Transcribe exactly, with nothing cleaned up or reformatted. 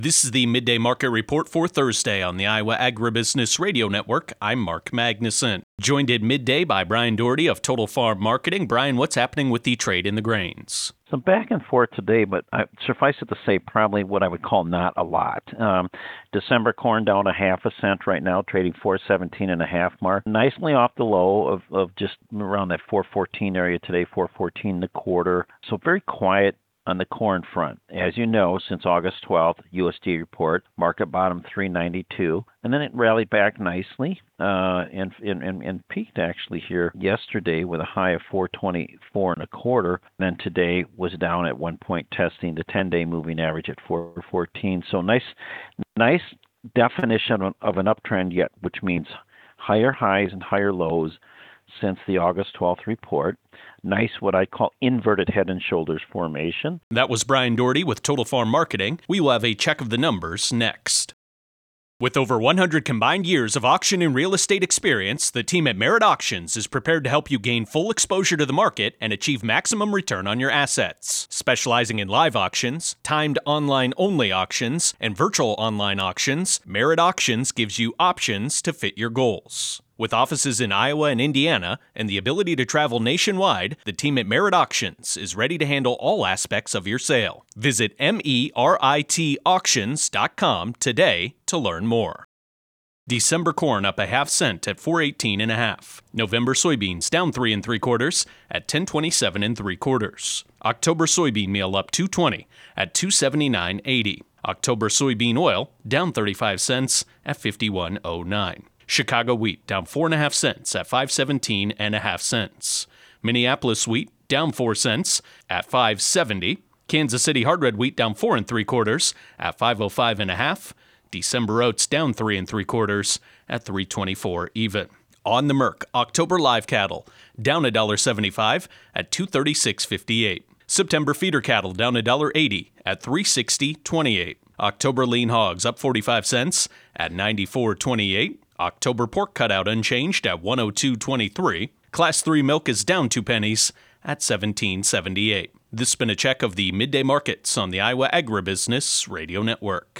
This is the Midday Market Report for Thursday on the Iowa Agribusiness Radio Network. I'm Mark Magnuson. Joined at midday by Brian Doherty of Total Farm Marketing. Brian, what's happening with the trade in the grains? So back and forth today, but I, suffice it to say, probably what I would call not a lot. Um, December corn down a half a cent right now, trading four seventeen and a half mark, nicely off the low of, of just around that four fourteen area today, four fourteen and a quarter. So very quiet on the corn front. As you know, since August twelfth, U S D A report, market bottom three ninety-two, and then it rallied back nicely uh, and, and, and peaked actually here yesterday with a high of four twenty-four and a quarter. Then today was down at one point, testing the ten-day moving average at four fourteen. So nice, nice definition of, of an uptrend yet, which means higher highs and higher lows since the August twelfth report. Nice, what I call inverted head and shoulders formation. That was Brian Doherty with Total Farm Marketing. We will have a check of the numbers next. With over one hundred combined years of auction and real estate experience, the team at Merit Auctions is prepared to help you gain full exposure to the market and achieve maximum return on your assets. Specializing in live auctions, timed online-only auctions, and virtual online auctions, Merit Auctions gives you options to fit your goals. With offices in Iowa and Indiana and the ability to travel nationwide, the team at Merit Auctions is ready to handle all aspects of your sale. Visit merit auctions dot com today to learn more. December corn up a half cent at four eighteen and a half. November soybeans down three and three quarters at ten twenty-seven and three quarters. October soybean meal up two twenty at two seventy-nine eighty. October soybean oil down thirty-five cents at fifty-one oh nine. Chicago wheat down four and a half cents at five seventeen and a half cents. Minneapolis wheat down four cents at five seventy. Kansas City hard red wheat down four and three quarters at five oh five and a half. December oats down three and three quarters at three twenty-four even. On the Merc, October live cattle down one dollar seventy-five at two thirty-six fifty-eight. September feeder cattle down one dollar eighty at three sixty twenty-eight. October lean hogs up forty-five cents at ninety-four twenty-eight. October pork cutout unchanged at one oh two twenty-three. Class three milk is down two pennies at seventeen seventy-eight. This has been a check of the midday markets on the Iowa Agribusiness Radio Network.